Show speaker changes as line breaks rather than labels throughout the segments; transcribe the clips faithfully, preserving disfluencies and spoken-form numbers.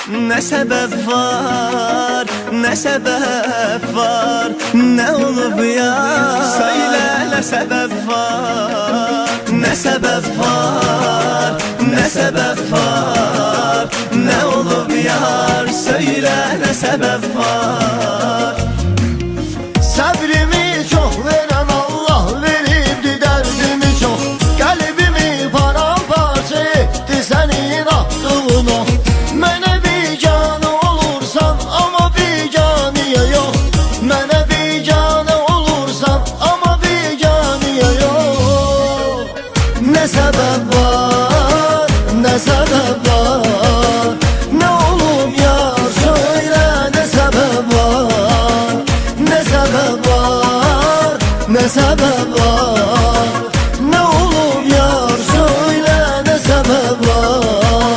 Ne sebep var, ne sebep var, ne olup ya? Söyle ne sebep var, ne sebep var, ne sebep var, ne olup yar? Söyle ne sebep var?
Sabrimi çok veren Allah veribdi, derdimi çok. Kalbimi paramparça etti senin attığın o. Mene bir canı olursan ama bir canıya yok. Mene bir canı olursan ama bir canıya yok. Ne sebep var, ne sebep var, ne olup ya? Söyle ne sebep var, ne sebep var, ne sebep var, ne olup yar? Söyle ne sebep var?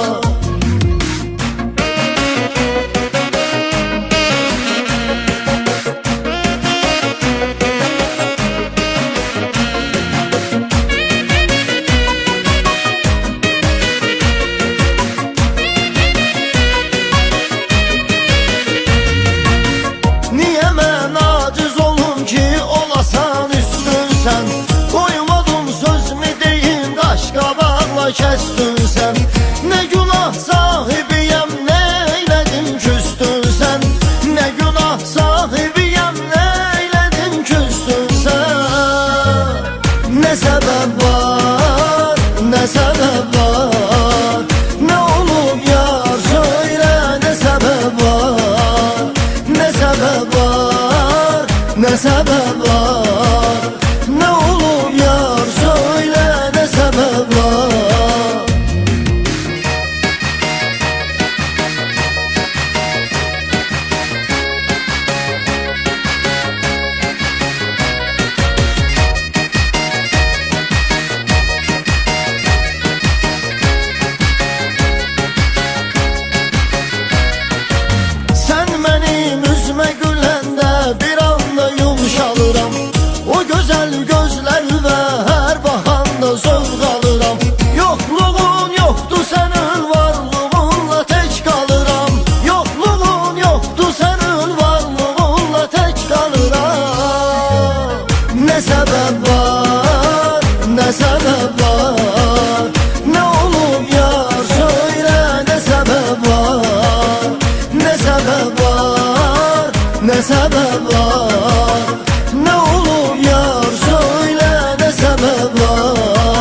Niye ben aciz olum ki olasan üstün sen? Koymadım söz mü deyin, kaş kabakla kestin sen. Ne günah sahibiyem, ne eyledim küstün sen. Ne günah sahibiyem, ne eyledim küstün sen. Ne sebep var, ne sebep var, ne olup yar? Söyle ne sebep var, ne sebep var, ne sebep var, ne olup yar? Söyle ne sebep var? Sen benim üzme gülende bir anda yumuşalıram. O güzel gözler ve her bakanda zevk alıram. Yokluğun yoktu senin, varlığınla tek kalıram. Yokluğun yoktu senin, varlığınla tek kalıram. Ne sebep var, ne sebep var, ne olup yar? Söyle ne sebep var, ne sebep var, ne sebep var, ne olup yar? Söyle ne sebep var?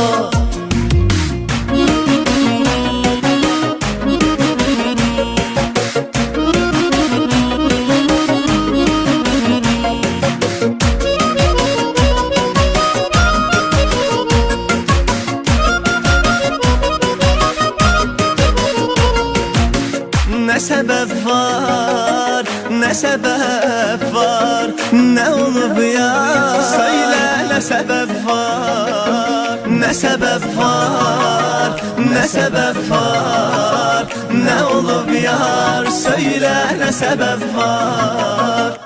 Ne sebep var, ne sebep var, ne olup ya? Söyle ne sebep var, ne sebep var, ne sebep var, ne olup yar? Söyle ne sebep var?